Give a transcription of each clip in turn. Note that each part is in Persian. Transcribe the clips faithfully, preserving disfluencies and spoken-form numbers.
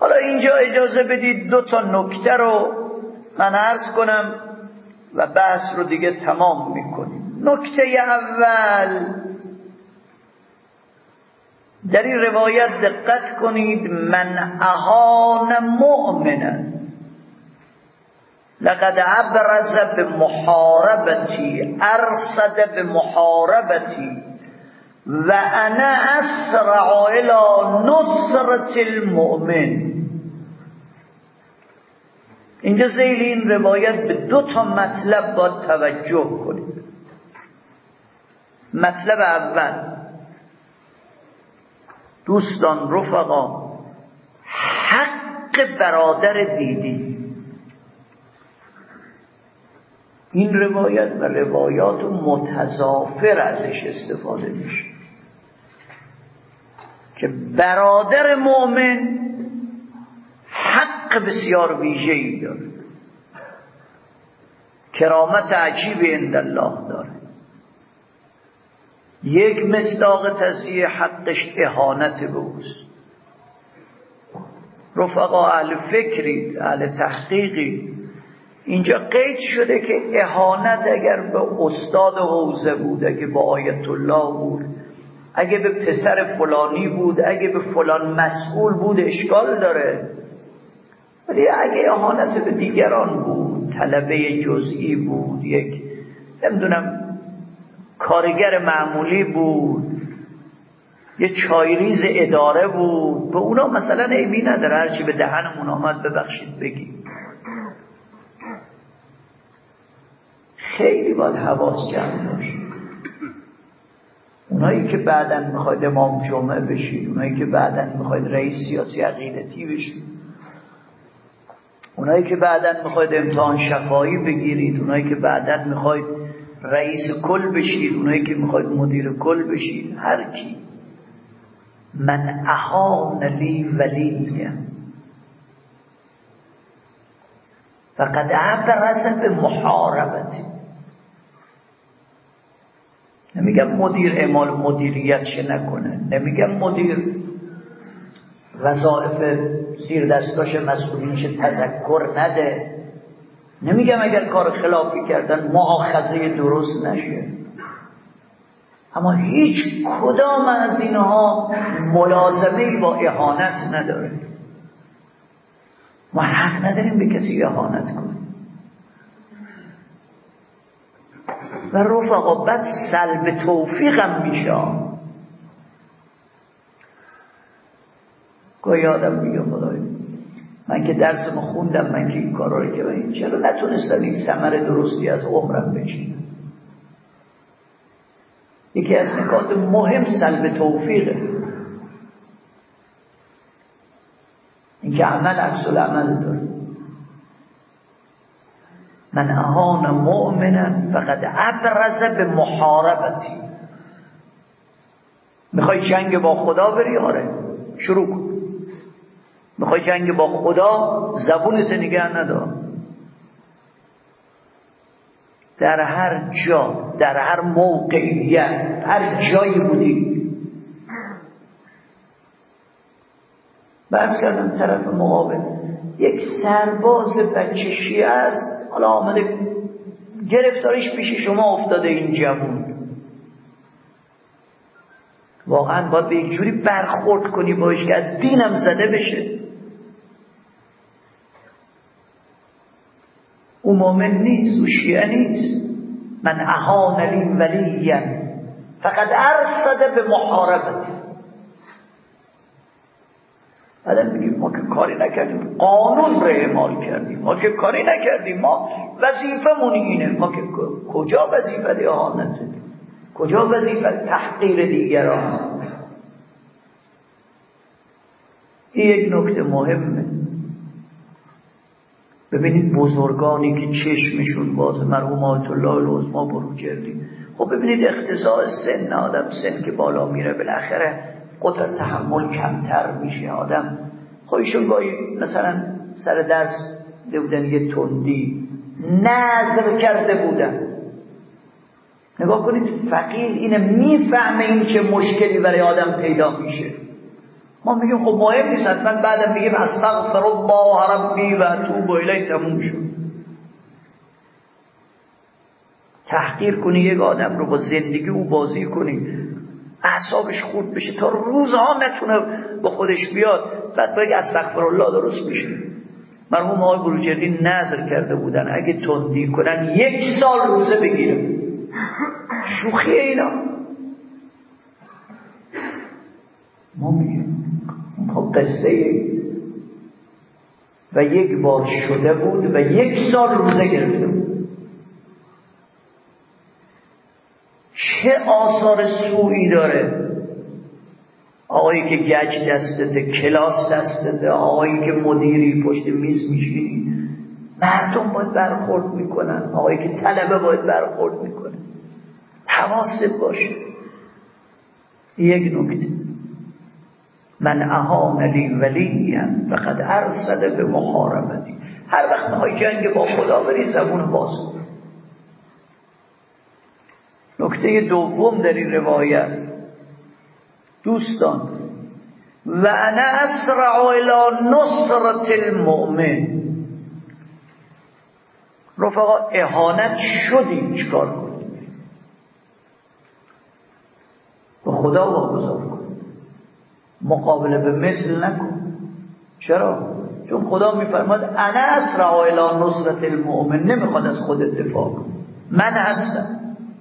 حالا اینجا اجازه بدید دو تا نکته رو من عرض کنم و بحث رو دیگه تمام میکنیم. نکته اول، در این روایت دقت کنید، من اهان مؤمنا لقد ابرز بمحاربتی ارصد بمحاربتی و انا اسرع الى نصرة المؤمن. اینجا ذیل این روایت به دو تا مطلب باید توجه کنید. مطلب اول، دوستان رفقا، حق برادر دیدی. این روایت و روایات متضافر ازش استفاده میشه که برادر مؤمن حق بسیار ویژه‌ای داره، کرامت عجیبی عند الله داره. یک مصداق تصحیح حقش اهانت به اوست. رفقا اهل فکری، اهل تحقیقی، اینجا قید شده که اهانت اگر به استاد حوزه بود، اگه به آیت الله بود، اگه به پسر فلانی بود، اگه به فلان مسئول بود اشکال داره. ولی اگه اهانت به دیگران بود، طلبه جزئی بود، یک نمیدونم کارگر معمولی بود، یه چایریز اداره بود، به اونا مثلا عیبی نداره، هرچی به دهنمون آمد ببخشید بگیم. خیلی باید حواس جمع باشه. اونایی که بعداً میخواید امام جمعه بشید، اونایی که بعداً میخواید رئیس سیاسی عقیدتی بشید، اونایی که بعداً میخواید امتحان شفاهی بگیرید، اونایی که بعداً میخواید رئیس کل بشید، اونایی که میخواید مدیر کل بشید، هر کی من اهان لی ولیم فقد ابرز به محاربتی. نمیگم مدیر اعمال مدیریت چه نکنه، نمیگم مدیر وظایف زیر دستاش مسئولینش تذکر نده، نمیگم اگر کار خلافی کردن مؤاخذه درست نشه، اما هیچ کدام از اینها ملازمه‌ای با اهانت نداره. ما حق نداریم به کسی اهانت کنیم. و رفقا بعد سلب توفیق هم میشه. گاهی آدم میگه خدای من که درسمو خوندم، من که این کارا رو کردم، چرا نتونستم این ثمر درستی از عمرم بچینم؟ یکی از نکات مهم سلب توفیقه، این که عمل عکس العمل داره. من اهان مؤمنا فقد ابرز به محاربتی. میخوای جنگ با خدا بری؟ آره شروع کن. میخوای جنگ با خدا؟ زبونت نگه ندار. در هر جا، در هر موقعیت، هر جایی بودی، بحث کردم طرف مقابل یک سرباز بچه شیعه است، حالا آمده گرفتاریش پیش شما افتاده، این جوون واقعا باید به یک جوری برخورد کنی باش که از دینم زده بشه. او مومن نیست، او شیعه نیست. من اهان لی ولیا فقد ارصد به محاربت. بعد میگیم ما که کاری نکردیم، قانون رو اعمال کردیم، ما که کاری نکردیم، ما وظیفمون اینه. ما که کجا وظیفه اهانته؟ کجا وظیفه تحقیر دیگران؟ این یک نکته مهمه. ببینید بزرگانی که چشمشون باز، مرحوم آیت الله العظمی بروجردی، خب ببینید اقتضاء سن آدم، سن که بالا میره بالاخره قدرت تحمل کمتر میشه آدم. خب ایشون گاهی مثلا سر درس بودن یه تندی نظر کرده بودن. نگاه کنید فقیه اینه میفهمه این چه مشکلی برای آدم پیدا میشه. ما میگیم خب مهم نیست، حتما بعدم میگیم استغفر الله ربی و اتوب الیه، تموم شد. تحقیر کنی یک آدم رو، با زندگی او بازی کنی، اعصابش خورد بشه تا روزها نتونه با خودش بیاد، بعد باید استغفر الله درست بشه. مرحوم آقای بروجردی نذر کرده بودن اگه تندی کنن یک سال روزه بگیرن. شوخی اینا. ما میگیم خب قصه و یک بار شده بود و یک سال روزه گرفته بود. چه آثار سوئی داره؟ آقایی که گچ دستته، کلاس دستته، آقایی که مدیری پشت میز میشینی، مردم باید برخورد میکنن، آقایی که طلبه باید برخورد میکنه. حواست باشه. یک نکته، من اهان لی ولیم فقد ارصد به محاربتی. هر وقت میخوای جنگ با خدا بری زبون باز کن. نکته دوم در این روایت، دوستان، و انا اسرع الى نصرت المؤمن. رفقا اهانت شدیم، چیکار کنیم؟ به خدا واگذار کن، مقابله به مثل نکن. چرا؟ چون خدا میفرماد انا اسرع الى نصرت المؤمن، نمیخواد از خود دفاع کن، من هستم.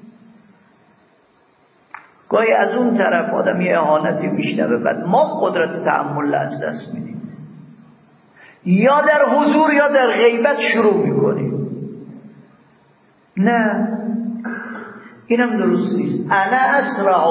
گاهی از اون طرف آدم یه اهانتی میشنوه، بعد ما قدرت تحمل از دست میدیم، یا در حضور یا در غیبت شروع میکنیم. نه، اینم درست نیست. انا اسرع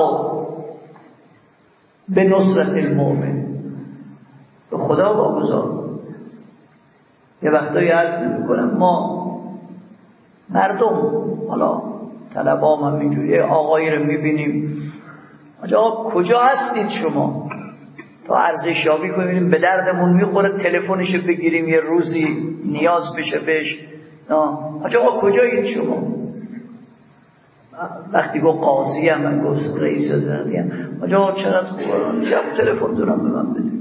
به نصرت المؤمن، به خدا واگذار. یه وقتایی عرض میکنم ما مردم، حالا طلبام هم اینجوری، آقایی رو میبینیم، آقا کجا هستید شما؟ تا ارزشیابی کنیم به دردمون میخوره، تلفنش بگیریم یه روزی نیاز بشه بهش. آقا کجایید شما؟ وقتی گفت قاضی هم، من گفت رئیس زندگی هم، آقا چقدر خوبه، چقدر تلفن دارم به من بده.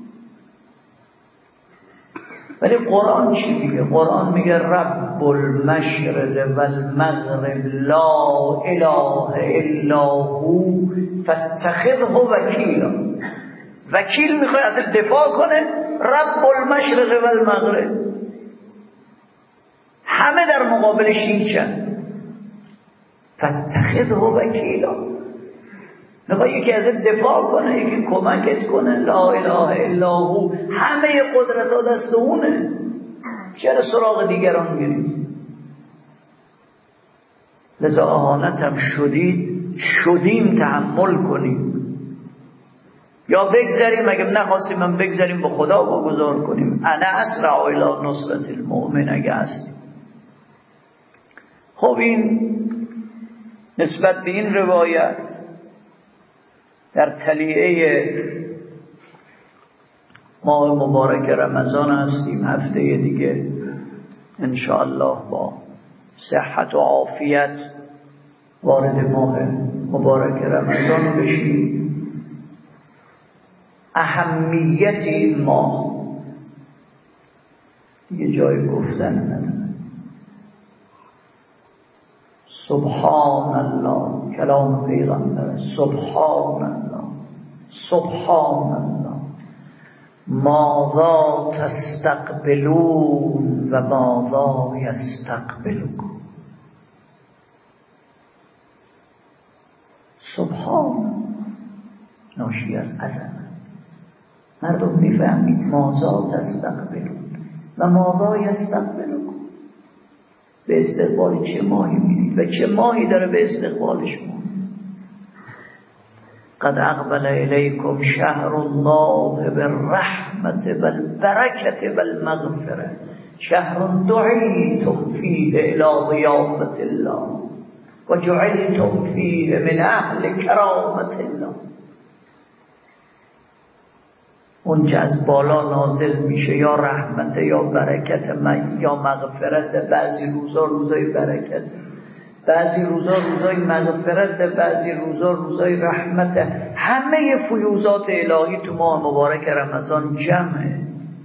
ولی قرآن چی میگه؟ قرآن میگه رب المشرق والمغرب لا اله الا هو فاتخذه وکیلا. وکیل میخواد از دفاع کنه، رب المشرق والمغرب، همه در مقابلش هیچن، فاتخذه وکیلا. میخواد یکی از دفاع کنه، یکی کمکت کنه، لا اله الا هو، همه قدرت ها دست اونه، چرا سراغ دیگران میریم؟ لذا اهانت هم شدید شدیم تحمل کنیم، یا بگذاریم، اگه نخواستیم هم بگذاریم به خدا واگذار کنیم. انا اسرع الی نصرت المؤمن اگه هستیم. خب این نسبت به این روایت در تلیعه ماه مبارک رمضان هستیم. هفته دیگه انشاءالله با صحت و عافیت وارد ماه مبارک رمضان بشیم. اهمیت این ماه دیگه جای گفتن نداره. سبحان الله، کلام پیغمبر، سبحان الله، سبحان الله، ماذا تستقبلون و ماذا یستقبلون. سبحان ناشی از عظمت. مردم میفهمید ماذا تستقبلون و ماذا یستقبلون، به استقبال چه ماهی میرید و چه ماهی داره به استقبالش ما. قد اقبل الیکم شهر الله بالرحمت والبرکت والمغفره، شهر دعیتم فیه الی ضیافت الله و جعلتم فیه من اهل کرامت الله. اون که از بالا نازل میشه، یا رحمت یا برکت، یا مغفرت. بعضی روزا روزای برکت، بعضی روزا روزای مغفرت، بعضی روزا روزای رحمت. همه فیوزات الهی تو ماه مبارک رمضان جمعه.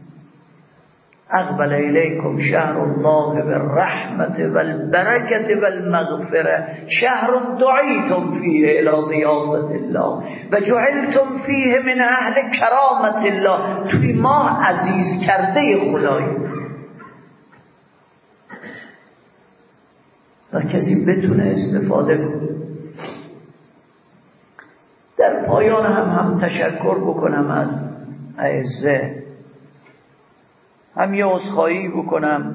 اقبل الیکم شهر الله بالرحمت والبرکت والمغفره، شهر دعیتم فیه الی ضیافت الله و جعلتم فیه من اهل کرامت الله. توی ماه عزیز کرده خدایید و کسی بتونه استفاده کنه. در پایان هم هم تشکر بکنم از اعزه، هم یه عذرخواهی بکنم.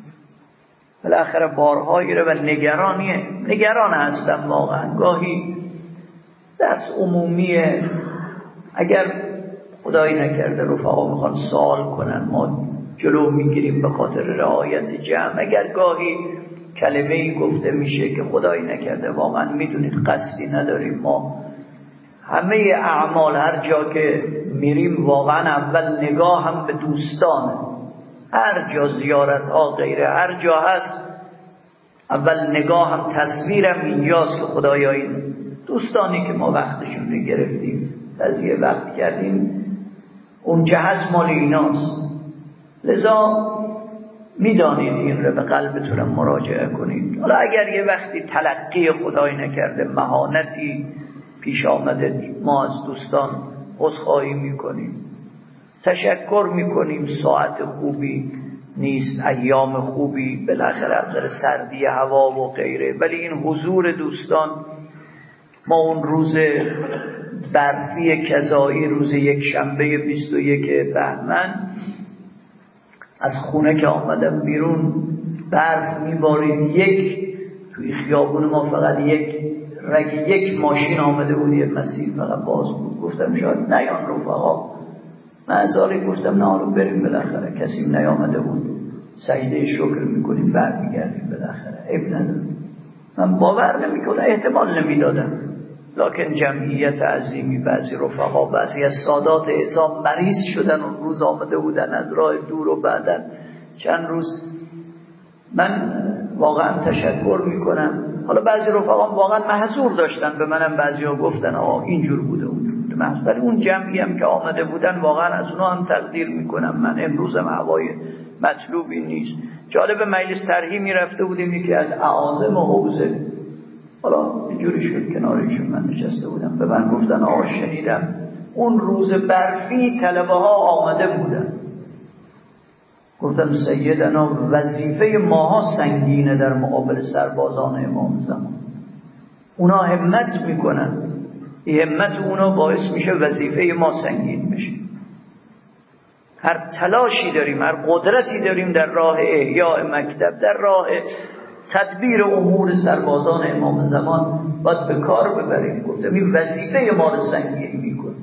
بالاخره بارهایی رو و نگرانیه نگران هستم واقعا. گاهی درس عمومیه، اگر خدایی نکرده رفقا میخوان سوال کنن ما جلو میگیریم به خاطر رعایت جمع. اگر گاهی کلمه ای گفته میشه که خدایی نکرده واقعا میدونید قصدی نداریم، ما همه اعمال هر جا که میریم واقعا اول نگاه هم به دوستانه، هر جا زیارت ها غیره هر جا هست اول نگاه هم تصویرم اینجاست که خدایا این دوستانی که ما وقتشون رو گرفتیم تضییع وقت کردیم اونجا هست مال ایناست. لذا میدانید این رو به قلبتونم مراجعه کنید. حالا اگر یه وقتی تلقی خدای نکرده مهانتی پیش آمده ما از دوستان عذرخواهی میکنیم، تشکر میکنیم. ساعت خوبی نیست، ایام خوبی بالاخره از در سردی هوا و غیره، ولی این حضور دوستان، ما اون روز برفی کذایی روز یک شنبه بیست و یک بهمن از خونه که آمدم بیرون برف میبارید، یک توی خیابون ما فقط یک رگ یک ماشین آمده بود، یه مسیر فقط باز بود. گفتم شاید نیان رفقا، من از آلی گفتم نه حالا بریم بالاخره، کسی نیامده بود سجده شکر میکنیم برمیگردیم بالاخره، عیب نداره. من باور نمیکنم، احتمال نمیدادم، لکن جمعیت عظیمی، بعضی رفقا بعضی از سادات اعظام مریض شدن اون روز آمده بودن از راه دور و بعدن چند روز. من واقعا تشکر میکنم. حالا بعضی رفقام واقعا محضور داشتن به منم، بعضی ها گفتن آقا اینجور بوده اونجور بوده محضور، ولی اون جمعی هم که آمده بودن واقعا از اونا هم تقدیر میکنم. من امروزم هوای مطلوبی نیست. جالب مجلس ترحیم میرفته بودیم یکی از اعاظم حوزه، حالا اینجوری شد کنارشون من نشسته بودم، به من گفتن آقا شنیدم اون روز برفی طلبه ها آمده بودن. گفتم سیدنا وظیفه ماها سنگینه در مقابل سربازان امام زمان، اونا همت میکنن، این همت اونا باعث میشه وظیفه ما سنگین بشه. هر تلاشی داریم، هر قدرتی داریم در راه احیاء مکتب، در راه تدبیر امور سربازان امام زمان باید به کار ببریم. گفتم این وظیفه ما رو سنگین میکنه.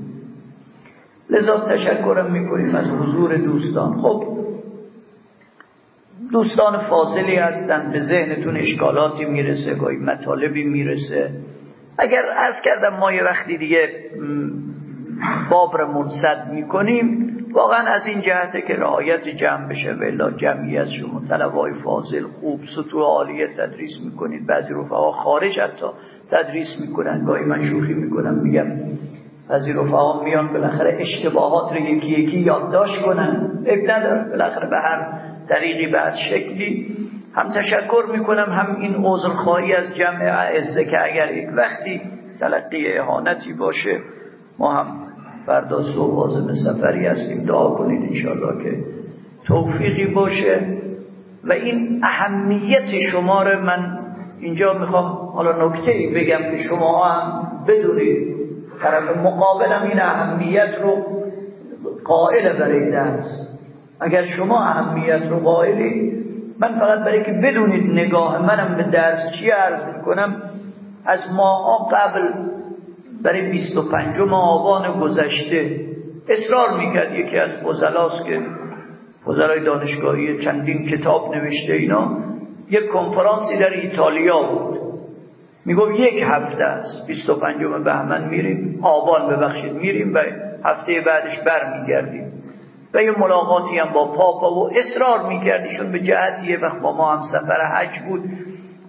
لذا تشکرم میکنیم از حضور دوستان. خب دوستان فاضلی هستن، به ذهنتون اشکالاتی میرسه، گاهی مطالبی میرسه. اگر عرض کردم ما یه وقتی دیگه باب رو منسد میکنیم واقعا از این جهته که رعایت جمع بشه، ولی جمعیت شما طلبای فاضل خوب سطوح عالیه تدریس میکنید، بعضی رفقا خارج حتی تدریس میکنن. گاهی من شوخی میکنم میگم بعضی رفقا میان بالاخره اشتباهات رو یکی یکی یادداشت کنن، عیب نداره، بالاخره به هر طریقی به هر شکلی. هم تشکر میکنم، هم این عذرخواهی از جمع اعزه که اگر یک وقتی تلقی اهانتی باشه، ما هم فردا صبح عازم سفری هستیم، دعا کنید انشاءالله که توفیقی باشه. و این اهمیت شما رو من اینجا میخوام حالا نکته‌ای بگم که شما هم بدونید، طرف مقابلم این اهمیت رو قائل برای درس. اگر شما اهمیت رو قائلی، من فقط برای که بدونید نگاه منم به درس چی عرض میکنم. از ماها قبل برای بیست و پنجم آبان گذشته اصرار میکرد یکی از فضلاست که فضلای دانشگاهی چندین کتاب نوشته اینا، یک کنفرانسی در ایتالیا بود، میگفت یک هفته است، بیست و پنجم بهمن میریم، آبان ببخشید میریم و هفته بعدش بر میگردیم. و یه ملاقاتی هم با پاپا و اصرار میکردیشون به جهتیه وقت با ما هم سفر حج بود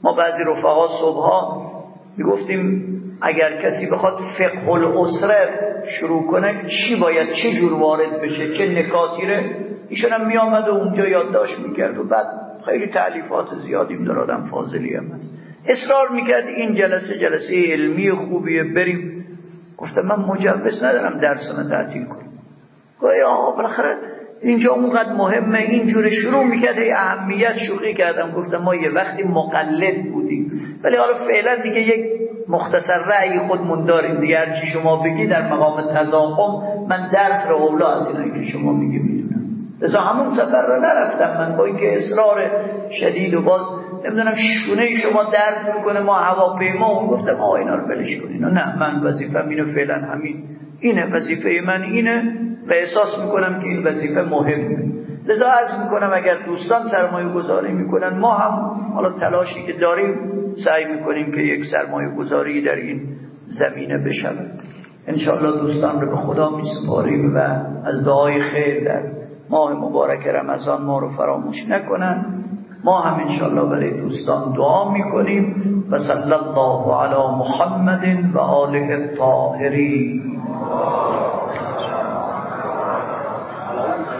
ما بعضی رفقا صبحها میگفتیم اگر کسی بخواد فقه الاسره شروع کنه چی باید چه جور وارد بشه، چه نکاتی ره، ایشون هم میامد و اونجا یادداشت میکرد و بعد خیلی تألیفات زیادیم در آدم فاضلی هم هست. اصرار میکرد این جلسه جلسه علمی خوبیه بریم. گفتم من مجوز ندارم درسمو تعطیل کنم. گویا آقا بالاخره اینجا اونقدر مهمه، اینجور شروع میکرد اهمیت شوخی کردم. گفتم ما یه وقتی مقلد بودیم ولی حالا فعلا دیگه یک مختصر رأی خودمون داریم دیگه، هرچی شما بگی در مقام تضاخم من درس رو اولا از اینایی که شما میگی میدونم. لذا همون سفر رو نرفتم من، با اینکه اصرار شدید و باز نمیدونم شونه شما درد میکنه ما هواپیما اون گفتم آقا اینا رو بلش کنین. نه من وظیفه‌م اینو فعلا همین اینه، وظیفه من اینه و احساس میکنم که این وظیفه مهمه. لذا عرض میکنم اگر دوستان سرمایه گذاری میکنن ما هم حالا تلاشی که داریم سعی میکنیم که یک سرمایه گذاری در این زمینه بشود. انشاءالله دوستان رو به خدا میسپاریم و از دعای خیر در ماه مبارک رمضان ما رو فراموش نکنن. ما هم انشاءالله برای دوستان دعا میکنیم و صلی الله علی محمد و آله الطاهرین.